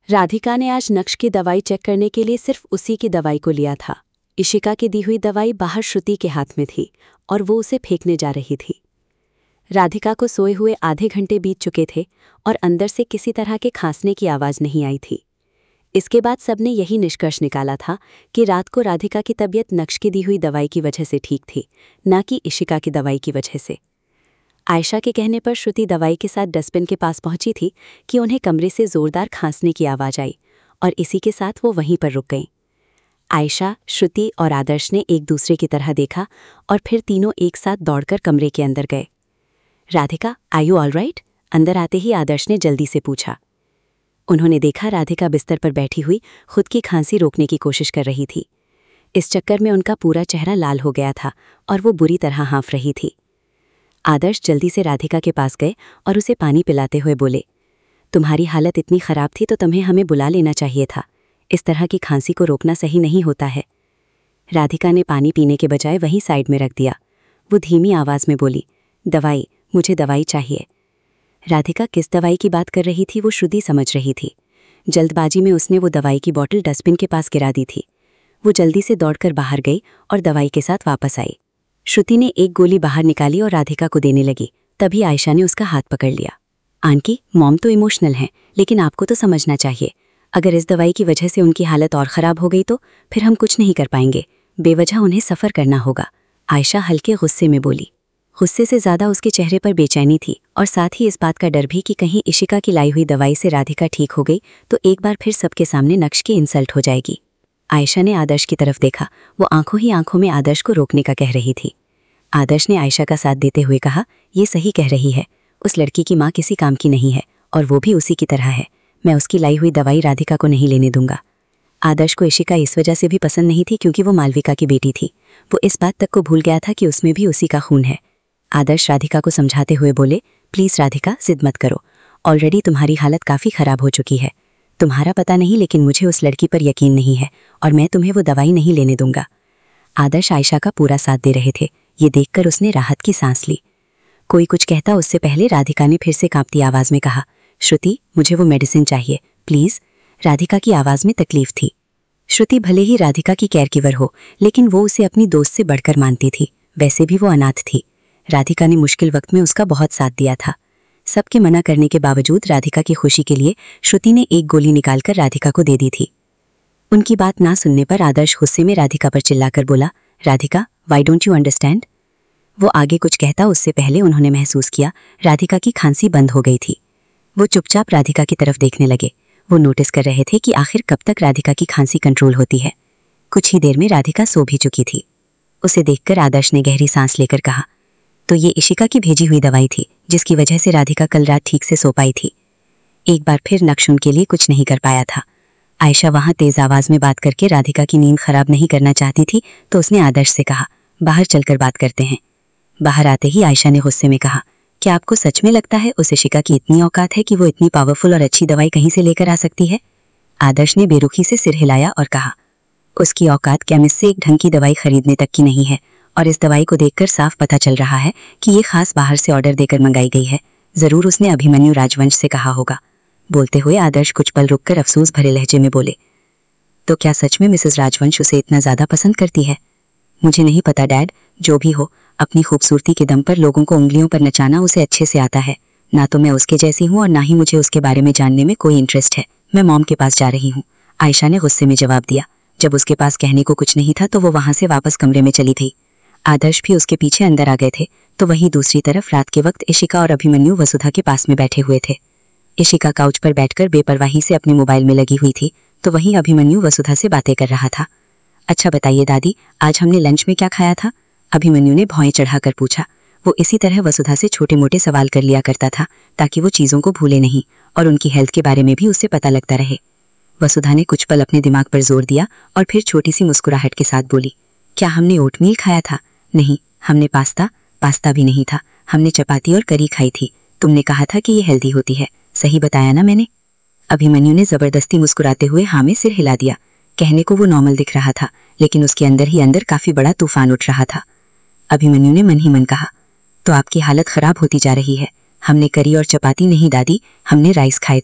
राधिका ने आज नक्श की दवाई चेक करने के लिए सिर्फ उसी की दवाई को लिया था। इशिका की दी हुई दवाई बाहर श्रुति के हाथ में थी और वो उसे फेंकने जा रही थी। राधिका को सोए हुए आधे घंटे बीत चुके थे और अंदर से किसी तरह के खांसने की आवाज़ नहीं आई थी। इसके बाद सबने यही निष्कर्ष निकाला था कि रात को राधिका की तबीयत नक्श की दी हुई दवाई की वजह से ठीक थी, न कि इशिका की दवाई की वजह से। आयशा के कहने पर श्रुति दवाई के साथ डस्टबिन के पास पहुंची थी कि उन्हें कमरे से जोरदार खांसने की आवाज़ आई और इसी के साथ वो वहीं पर रुक गईं। आयशा, श्रुति और आदर्श ने एक दूसरे की तरह देखा और फिर तीनों एक साथ दौड़कर कमरे के अंदर गए। Radhika, are you all right? अंदर आते ही आदर्श ने जल्दी से पूछा। उन्होंने देखा राधिका बिस्तर पर बैठी हुई खुद की खांसी रोकने की कोशिश कर रही थी। इस चक्कर में उनका पूरा चेहरा लाल हो गया था और वो बुरी तरह हाँफ रही थी। आदर्श जल्दी से राधिका के पास गए और उसे पानी पिलाते हुए बोले, तुम्हारी हालत इतनी ख़राब थी तो तुम्हें हमें बुला लेना चाहिए था। इस तरह की खांसी को रोकना सही नहीं होता है। राधिका ने पानी पीने के बजाय वहीं साइड में रख दिया। वो धीमी आवाज़ में बोली, दवाई, मुझे दवाई चाहिए। राधिका किस दवाई की बात कर रही थी वो श्रुति समझ रही थी। जल्दबाजी में उसने वो दवाई की बोतल डस्टबिन के पास गिरा दी थी। वो जल्दी से दौड़कर बाहर गई और दवाई के साथ वापस आई। श्रुति ने एक गोली बाहर निकाली और राधिका को देने लगी। तभी आयशा ने उसका हाथ पकड़ लिया। आंटी, मॉम तो इमोशनल हैं, लेकिन आपको तो समझना चाहिए, अगर इस दवाई की वजह से उनकी हालत और ख़राब हो गई तो फिर हम कुछ नहीं कर पाएंगे। बेवजह उन्हें सफ़र करना होगा। आयशा हल्के गुस्से में बोली। गुस्से से ज़्यादा उसके चेहरे पर बेचैनी थी और साथ ही इस बात का डर भी कि कहीं इशिका की लाई हुई दवाई से राधिका ठीक हो गई तो एक बार फिर सबके सामने नक्श की इंसल्ट हो जाएगी। आयशा ने आदर्श की तरफ देखा। वो आंखों ही आंखों में आदर्श को रोकने का कह रही थी। आदर्श ने आयशा का साथ देते हुए कहा, ये सही कह रही है। उस लड़की की माँ किसी काम की नहीं है और वो भी उसी की तरह है। मैं उसकी लाई हुई दवाई राधिका को नहीं लेने दूंगा। आदर्श को इशिका इस वजह से भी पसंद नहीं थी क्योंकि वो मालविका की बेटी थी। वो इस बात तक को भूल गया था कि उसमें भी उसी का खून है। आदर्श राधिका को समझाते हुए बोले, प्लीज़ राधिका, जिद मत करो। ऑलरेडी तुम्हारी हालत काफ़ी ख़राब हो चुकी है। तुम्हारा पता नहीं, लेकिन मुझे उस लड़की पर यकीन नहीं है और मैं तुम्हें वो दवाई नहीं लेने दूंगा। आदर्श आयशा का पूरा साथ दे रहे थे। ये देखकर उसने राहत की सांस ली। कोई कुछ कहता उससे पहले राधिका ने फिर से कांपती आवाज़ में कहा, श्रुति, मुझे वो मेडिसिन चाहिए, प्लीज़। राधिका की आवाज़ में तकलीफ थी। श्रुति भले ही राधिका की केयरगिवर हो, लेकिन वो उसे अपनी दोस्त से बढ़कर मानती थी। वैसे भी वो अनाथ थी। राधिका ने मुश्किल वक्त में उसका बहुत साथ दिया था। सबके मना करने के बावजूद राधिका की खुशी के लिए श्रुति ने एक गोली निकालकर राधिका को दे दी थी। उनकी बात ना सुनने पर आदर्श गुस्से में राधिका पर चिल्लाकर बोला, Radhika, why don't you understand? वो आगे कुछ कहता उससे पहले उन्होंने महसूस किया राधिका की खांसी बंद हो गई थी। वो चुपचाप राधिका की तरफ देखने लगे। वो नोटिस कर रहे थे कि आखिर कब तक राधिका की खांसी कंट्रोल होती है। कुछ ही देर में राधिका सो भी चुकी थी। उसे देखकर आदर्श ने गहरी सांस लेकर कहा, तो ये इशिका की भेजी हुई दवाई थी जिसकी वजह से राधिका कल रात ठीक से सो पाई थी। एक बार फिर नक्श उनके लिए कुछ नहीं कर पाया था। आयशा वहां तेज आवाज में बात करके राधिका की नींद खराब नहीं करना चाहती थी तो उसने आदर्श से कहा, बाहर चलकर बात करते हैं। बाहर आते ही आयशा ने गुस्से में कहा, क्या आपको सच में लगता है उस इशिका की इतनी औकात है कि वो इतनी पावरफुल और अच्छी दवाई कहीं से लेकर आ सकती है? आदर्श ने बेरुखी से सिर हिलाया और कहा, उसकी औकात केमिस्ट से एक ढंग की दवाई खरीदने तक की नहीं है और इस दवाई को देखकर साफ पता चल रहा है कि ये खास बाहर से ऑर्डर देकर मंगाई गई है। जरूर उसने अभिमन्यु राजवंश से कहा होगा। बोलते हुए आदर्श कुछ पल रुककर अफसोस भरे लहजे में बोले, तो क्या सच में मिसेस राजवंश उसे इतना ज़्यादा पसंद करती है? मुझे नहीं पता डैड, जो भी हो, अपनी खूबसूरती के दम पर लोगों को उंगलियों पर नचाना उसे अच्छे से आता है। ना तो मैं उसके जैसी हूँ और ना ही मुझे उसके बारे में जानने में कोई इंटरेस्ट है। मैं मॉम के पास जा रही हूँ, आयशा ने गुस्से में जवाब दिया। जब उसके पास कहने को कुछ नहीं था तो वो वहाँ से वापस कमरे में चली गई। आदर्श भी उसके पीछे अंदर आ गए थे। तो वहीं दूसरी तरफ रात के वक्त इशिका और अभिमन्यु वसुधा के पास में बैठे हुए थे। इशिका काउच पर बैठकर बेपरवाही से अपने मोबाइल में लगी हुई थी तो वहीं अभिमन्यु वसुधा से बातें कर रहा था। अच्छा बताइए दादी, आज हमने लंच में क्या खाया था? अभिमन्यु ने भौएं चढ़ाकर पूछा। वो इसी तरह वसुधा से छोटे मोटे सवाल कर लिया करता था ताकि वो चीज़ों को भूले नहीं और उनकी हेल्थ के बारे में भी उससे पता लगता रहे। वसुधा ने कुछ पल अपने दिमाग पर जोर दिया और फिर छोटी सी मुस्कुराहट के साथ बोली, क्या हमने ओटमील खाया था? नहीं, हमने पास्ता भी नहीं था। हमने चपाती और करी खाई थी। तुमने कहा था कि ये हेल्दी होती है, सही बताया ना मैंने? अभिमन्यु ने जबरदस्ती मुस्कुराते हुए हाँ में सिर हिला दिया। कहने को वो नॉर्मल दिख रहा था लेकिन उसके अंदर ही अंदर काफी बड़ा तूफान उठ रहा था। अभिमन्यु ने मन ही मन कहा, तो आपकी हालत खराब होती जा रही है। हमने करी और चपाती नहीं दादी, हमने राइस खाए थे।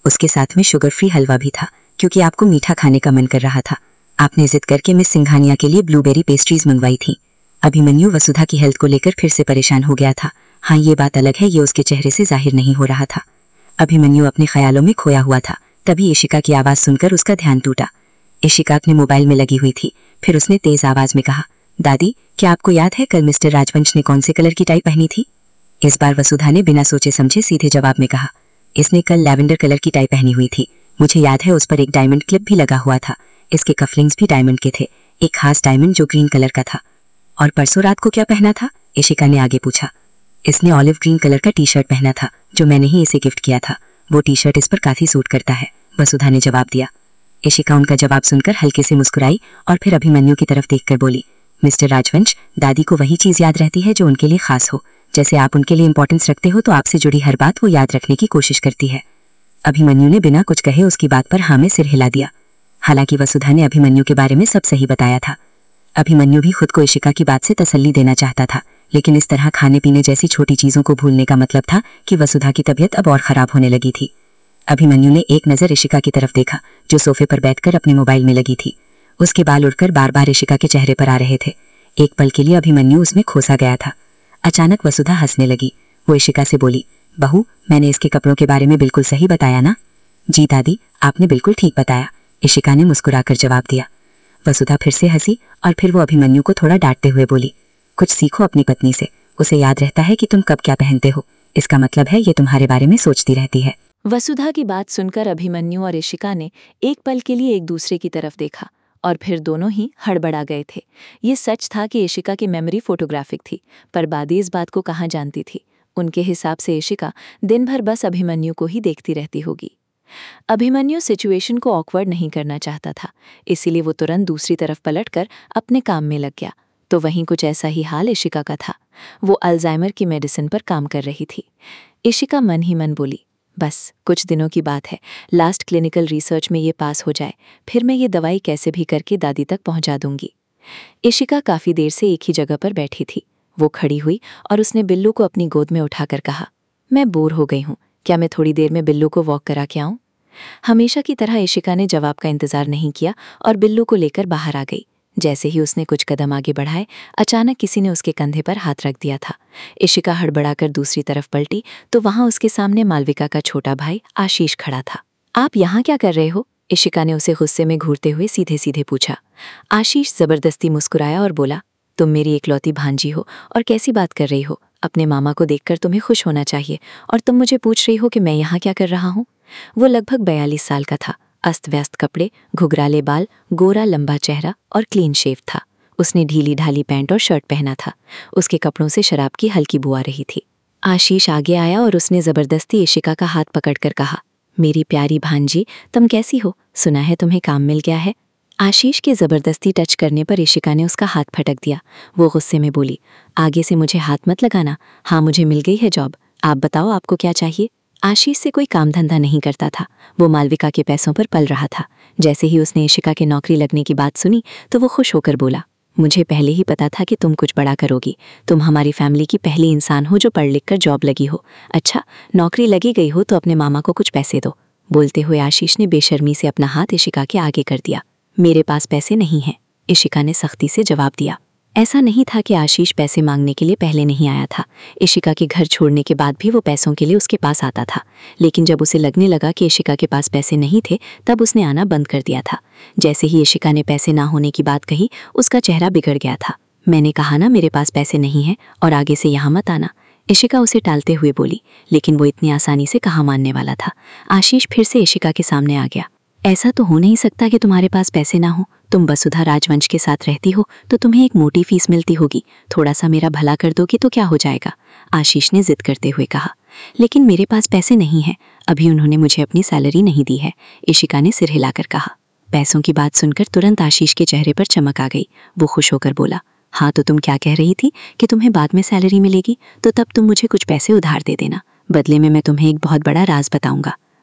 उसके साथ में शुगर फ्री हलवा भी था, क्योंकि आपको मीठा खाने का मन कर रहा था। आपने जिद करके मिस सिंघानिया के लिए ब्लूबेरी पेस्ट्रीज मंगवाई थी। अभिमन्यु वसुधा की हेल्थ को लेकर फिर से परेशान हो गया था। हाँ, ये बात अलग है, ये उसके चेहरे से जाहिर नहीं हो रहा था। अभिमन्यु अपने ख्यालों में खोया हुआ था। तभी इशिका की आवाज़ सुनकर उसका ध्यान टूटा। इशिका अपने मोबाइल में लगी हुई थी। फिर उसने तेज आवाज में कहा, दादी, क्या आपको याद है कल मिस्टर राजवंश ने कौन से कलर की टाई पहनी थी? इस बार वसुधा ने बिना सोचे समझे सीधे जवाब में कहा, इसने कल लैवेंडर कलर की टाई पहनी हुई थी। मुझे याद है उस पर एक डायमंड क्लिप भी लगा हुआ था। इसके कफलिंग्स भी डायमंड के थे, एक खास डायमंड जो ग्रीन कलर का था। और परसों रात को क्या पहना था? इशिका ने आगे पूछा। इसने ऑलिव ग्रीन कलर का टी शर्ट पहना था, जो मैंने ही इसे गिफ्ट किया था। वो टी शर्ट इस पर काफी सूट करता है, वसुधा ने जवाब दिया। इशिका उनका जवाब सुनकर हल्के से मुस्कुराई और फिर अभिमन्यु की तरफ देखकर बोली, मिस्टर राजवंश, दादी को वही चीज याद रहती है जो उनके लिए खास हो। जैसे आप उनके लिए इंपॉर्टेंस रखते हो, तो आपसे जुड़ी हर बात वो याद रखने की कोशिश करती है। अभिमन्यु ने बिना कुछ कहे उसकी बात पर हाँ में सिर हिला दिया। हालांकि वसुधा ने अभिमन्यु के बारे में सब सही बताया था। अभिमन्यु भी खुद को इशिका की बात से तसल्ली देना चाहता था, लेकिन इस तरह खाने पीने जैसी छोटी चीजों को भूलने का मतलब था कि वसुधा की तबीयत अब और खराब होने लगी थी। अभिमन्यु ने एक नजर इशिका की तरफ देखा, जो सोफे पर बैठकर अपने मोबाइल में लगी थी। उसके बाल उड़कर बार बार इशिका के चेहरे पर आ रहे थे। एक पल के लिए अभिमन्यु उसमें खोसा गया था। अचानक वसुधा हंसने लगी। वो इशिका से बोली, बहू, मैंने इसके कपड़ों के बारे में बिल्कुल सही बताया ना? जी दादी, आपने बिल्कुल ठीक बताया, इशिका ने मुस्कुराकर जवाब दिया। वसुधा फिर से हंसी और फिर वो अभिमन्यु को थोड़ा डांटते हुए बोली, कुछ सीखो अपनी पत्नी से। उसे याद रहता है कि तुम कब क्या पहनते हो। इसका मतलब है ये तुम्हारे बारे में सोचती रहती है। वसुधा की बात सुनकर अभिमन्यु और इशिका ने एक पल के लिए एक दूसरे की तरफ देखा और फिर दोनों ही हड़बड़ा गए थे। ये सच था कि इशिका की मेमोरी फोटोग्राफिक थी, पर बादी इस बात को कहाँ जानती थी। उनके हिसाब से इशिका दिन भर बस अभिमन्यु को ही देखती रहती होगी। अभिमन्यु सिचुएशन को ऑकवर्ड नहीं करना चाहता था, इसीलिए वो तुरंत दूसरी तरफ पलटकर अपने काम में लग गया। तो वहीं कुछ ऐसा ही हाल इशिका का था। वो अल्जाइमर की मेडिसिन पर काम कर रही थी। इशिका मन ही मन बोली, बस कुछ दिनों की बात है, लास्ट क्लिनिकल रिसर्च में ये पास हो जाए, फिर मैं ये दवाई कैसे भी करके दादी तक पहुंचा दूंगी। इशिका काफी देर से एक ही जगह पर बैठी थी। वो खड़ी हुई और उसने बिल्लू को अपनी गोद में उठाकर कहा, मैं बोर हो गई हूँ, क्या मैं थोड़ी देर में बिल्लू को वॉक करा के आऊं? हमेशा की तरह इशिका ने जवाब का इंतजार नहीं किया और बिल्लू को लेकर बाहर आ गई। जैसे ही उसने कुछ कदम आगे बढ़ाए, अचानक किसी ने उसके कंधे पर हाथ रख दिया था। इशिका हड़बड़ाकर दूसरी तरफ पलटी तो वहां उसके सामने मालविका का छोटा भाई आशीष खड़ा था। आप यहाँ क्या कर रहे हो? इशिका ने उसे गुस्से में घूरते हुए सीधे सीधे पूछा। आशीष जबरदस्ती मुस्कुराया और बोला, तुम मेरी एकलौती भांजी हो और कैसी बात कर रही हो? अपने मामा को देखकर तुम्हें खुश होना चाहिए और तुम मुझे पूछ रही हो कि मैं यहाँ क्या कर रहा हूँ? वो लगभग 42 साल का था। अस्त व्यस्त कपड़े, घुघराले बाल, गोरा लंबा चेहरा और क्लीन शेव था। उसने ढीली ढाली पैंट और शर्ट पहना था। उसके कपड़ों से शराब की हल्की बू आ रही थी। आशीष आगे आया और उसने जबरदस्ती इशिका का हाथ पकड़कर कहा, मेरी प्यारी भांजी, तुम कैसी हो? सुना है तुम्हें काम मिल गया है। आशीष के जबरदस्ती टच करने पर इशिका ने उसका हाथ फटक दिया। वो गुस्से में बोली, आगे से मुझे हाथ मत लगाना। हाँ, मुझे मिल गई है जॉब। आप बताओ, आपको क्या चाहिए? आशीष से कोई काम धंधा नहीं करता था। वो मालविका के पैसों पर पल रहा था। जैसे ही उसने इशिका के नौकरी लगने की बात सुनी तो वो खुश होकर बोला, मुझे पहले ही पता था कि तुम कुछ बड़ा करोगी। तुम हमारी फैमिली की पहली इंसान हो जो पढ़ लिख कर जॉब लगी हो। अच्छा, नौकरी लगी गई हो तो अपने मामा को कुछ पैसे दो। बोलते हुए आशीष ने बेशर्मी से अपना हाथ इशिका के आगे कर दिया। मेरे पास पैसे नहीं हैं, इशिका ने सख्ती से जवाब दिया। ऐसा नहीं था कि आशीष पैसे मांगने के लिए पहले नहीं आया था। इशिका के घर छोड़ने के बाद भी वो पैसों के लिए उसके पास आता था, लेकिन जब उसे लगने लगा कि इशिका के पास पैसे नहीं थे, तब उसने आना बंद कर दिया था। जैसे ही इशिका ने पैसे ना होने की बात कही, उसका चेहरा बिगड़ गया था। मैंने कहा ना, मेरे पास पैसे नहीं हैं और आगे से यहाँ मत आना, इशिका उसे टालते हुए बोली। लेकिन वो इतनी आसानी से कहाँ मानने वाला था। आशीष फिर से इशिका के सामने आ गया। ऐसा तो हो नहीं सकता कि तुम्हारे पास पैसे ना हो। तुम वसुधा राजवंश के साथ रहती हो तो तुम्हें एक मोटी फीस मिलती होगी। थोड़ा सा मेरा भला कर दोगी तो क्या हो जाएगा? आशीष ने जिद करते हुए कहा। लेकिन मेरे पास पैसे नहीं है, अभी उन्होंने मुझे अपनी सैलरी नहीं दी है, इशिका ने सिर हिलाकर कहा। पैसों की बात सुनकर तुरंत आशीष के चेहरे पर चमक आ गई। वो खुश होकर बोला, हाँ तो तुम क्या कह रही थी कि तुम्हें बाद में सैलरी मिलेगी, तो तब तुम मुझे कुछ पैसे उधार दे देना, बदले में मैं तुम्हें एक बहुत बड़ा राज बताऊंगा।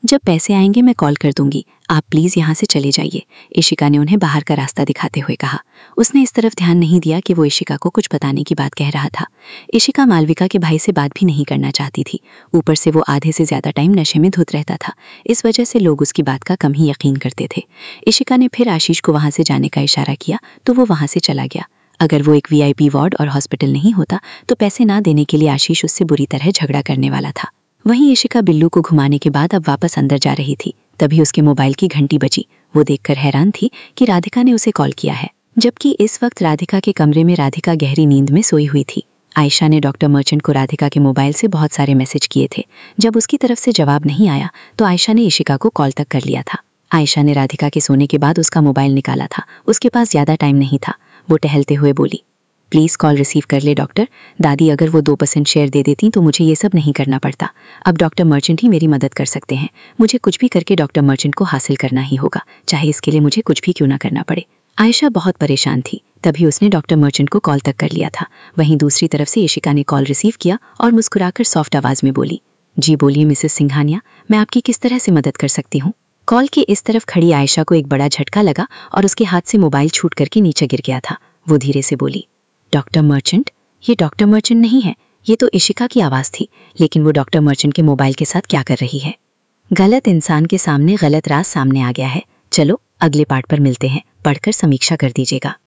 जब पैसे आएंगे मैं कॉल कर दूंगी, आप प्लीज यहाँ से चले जाइए, इशिका ने उन्हें बाहर का रास्ता दिखाते हुए कहा। उसने इस तरफ ध्यान नहीं दिया कि वो इशिका को कुछ बताने की बात कह रहा था। इशिका मालविका के भाई से बात भी नहीं करना चाहती थी। ऊपर से वो आधे से ज्यादा टाइम नशे में धुत रहता था। इस वजह से लोग उसकी बात का कम ही यकीन करते थे। इशिका ने फिर आशीष को वहां से जाने का इशारा किया तो वो वहां से चला गया। अगर वो एक VIP वार्ड और हॉस्पिटल नहीं होता तो पैसे ना देने के लिए आशीष उससे बुरी तरह झगड़ा करने वाला था। वहीं इशिका बिल्लू को घुमाने के बाद अब वापस अंदर जा रही थी। तभी उसके मोबाइल की घंटी बजी। वो देखकर हैरान थी कि राधिका ने उसे कॉल किया है, जबकि इस वक्त राधिका के कमरे में राधिका गहरी नींद में सोई हुई थी। आयशा ने डॉक्टर मर्चेंट को राधिका के मोबाइल से बहुत सारे मैसेज किए थे। जब उसकी तरफ से जवाब नहीं आया तो आयशा ने इशिका को कॉल तक कर लिया था। आयशा ने राधिका के सोने के बाद उसका मोबाइल निकाला था। उसके पास ज्यादा टाइम नहीं था। वो टहलते हुए बोली, प्लीज कॉल रिसीव कर ले डॉक्टर। दादी अगर वो 2% शेयर दे देती तो मुझे ये सब नहीं करना पड़ता। अब डॉक्टर मर्चेंट ही मेरी मदद कर सकते हैं। मुझे कुछ भी करके डॉक्टर मर्चेंट को हासिल करना ही होगा, चाहे इसके लिए मुझे कुछ भी क्यों ना करना पड़े। आयशा बहुत परेशान थी। तभी उसने डॉक्टर मर्चेंट को कॉल तक कर लिया था। वहीं दूसरी तरफ से इशिका ने कॉल रिसीव किया और मुस्कुराकर सॉफ्ट आवाज में बोली, जी बोलिए मिसेस सिंघानिया, मैं आपकी किस तरह से मदद कर सकती हूँ। कॉल के इस तरफ खड़ी आयशा को एक बड़ा झटका लगा और उसके हाथ से मोबाइल छूट करके नीचे गिर गया था। वो धीरे से बोली, डॉक्टर मर्चेंट? ये डॉक्टर मर्चेंट नहीं है, ये तो इशिका की आवाज थी। लेकिन वो डॉक्टर मर्चेंट के मोबाइल के साथ क्या कर रही है? गलत इंसान के सामने गलत राज सामने आ गया है। चलो अगले पार्ट पर मिलते हैं, पढ़कर समीक्षा कर दीजिएगा।